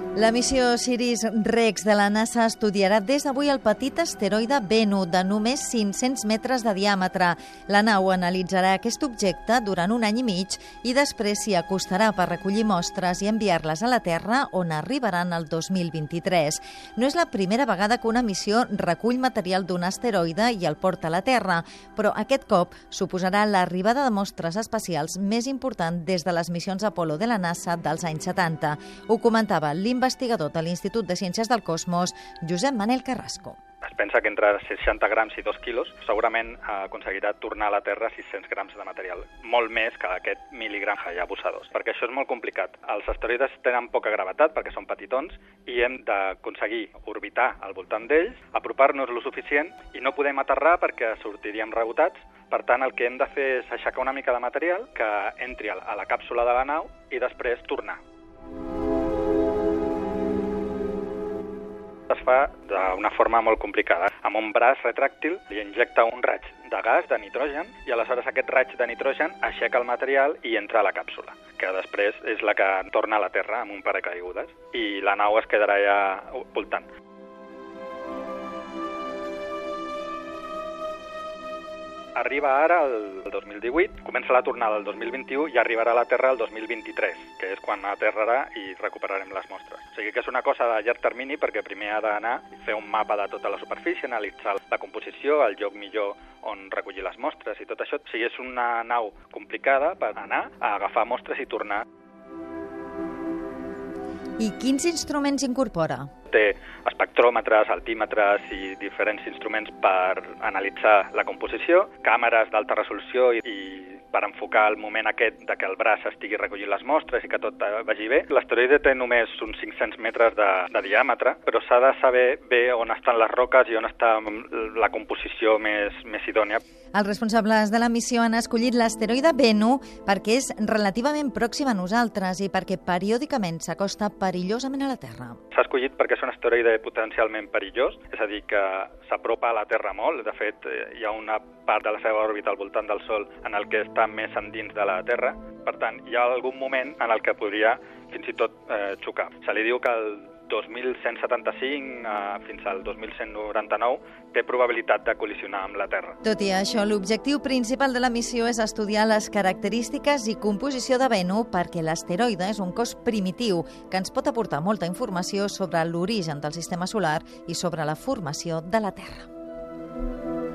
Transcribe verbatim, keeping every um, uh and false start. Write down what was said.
La missió Osiris-Rex de la NASA estudiarà des d'avui el petit asteroide Bennu, de només cinc-cents metres de diàmetre. La nau analitzarà aquest objecte durant un any i mig i després s'hi acostarà per recollir mostres i enviar-les a la Terra, on arribaran el dos mil vint-i-tres. No és la primera vegada que una missió recull material d'un asteroide i el porta a la Terra, però aquest cop suposarà l'arribada de mostres espacials més important des de les missions Apollo de la NASA dels anys setanta. Ho comentava l'investigador investigador de l'Institut de Ciències del Cosmos, Josep Manel Carrasco. Es pensa que entre seixanta grams i dos quilos segurament aconseguirà tornar a la Terra sis-cents grams de material, molt més que aquest miligram Hayabusa dos, perquè això és molt complicat. Els asteroides tenen poca gravetat perquè són petitons i hem d'aconseguir orbitar al voltant d'ells, apropar-nos lo suficient i no podem aterrar perquè sortiríem rebotats. Per tant, el que hem de fer és aixecar una mica de material que entri a la càpsula de la nau i després tornar. Es fa d'una forma molt complicada. Amb un braç retràctil li injecta un raig de gas, de nitrogen, i aleshores aquest raig de nitrogen aixeca el material i entra a la càpsula, que després és la que torna a la Terra amb un paracaigudes, i la nau es quedarà ja voltant. Arriba ara el dos mil divuit, comença la tornada el dos mil vint-i-u i arribarà a la Terra el dos mil vint-i-tres, que és quan aterrarà i recuperarem les mostres. O sigui que és una cosa de llarg termini perquè primer ha d'anar a fer un mapa de tota la superfície, analitzar la composició, el lloc millor on recollir les mostres i tot això. O sigui, és una nau complicada per anar a agafar mostres i tornar. I quins instruments incorpora? Té espectròmetres, altímetres i diferents instruments per analitzar la composició, càmeres d'alta resolució i, i per enfocar el moment aquest de que el braç estigui recollint les mostres i que tot vagi bé. L'asteroide té només uns cinc-cents metres de, de diàmetre, però s'ha de saber bé on estan les roques i on està la composició més, més idònia. Els responsables de la missió han escollit l'asteroide Bennu perquè és relativament pròxim a nosaltres i perquè periòdicament s'acosta perillosament a la Terra. S'ha escollit perquè és un asteroide potencialment perillós, és a dir, que s'apropa a la Terra molt. De fet, hi ha una part de la seva òrbita al voltant del Sol en el que està més endins de la Terra. Per tant, hi ha algun moment en el que podria fins i tot eh, xocar. Se li diu que el dos mil cent setanta-cinc eh, fins al dos mil cent noranta-nou té probabilitat de col·lisionar amb la Terra. Tot i això, l'objectiu principal de la missió és estudiar les característiques i composició de Bennu perquè l'asteroide és un cos primitiu que ens pot aportar molta informació sobre l'origen del sistema solar i sobre la formació de la Terra.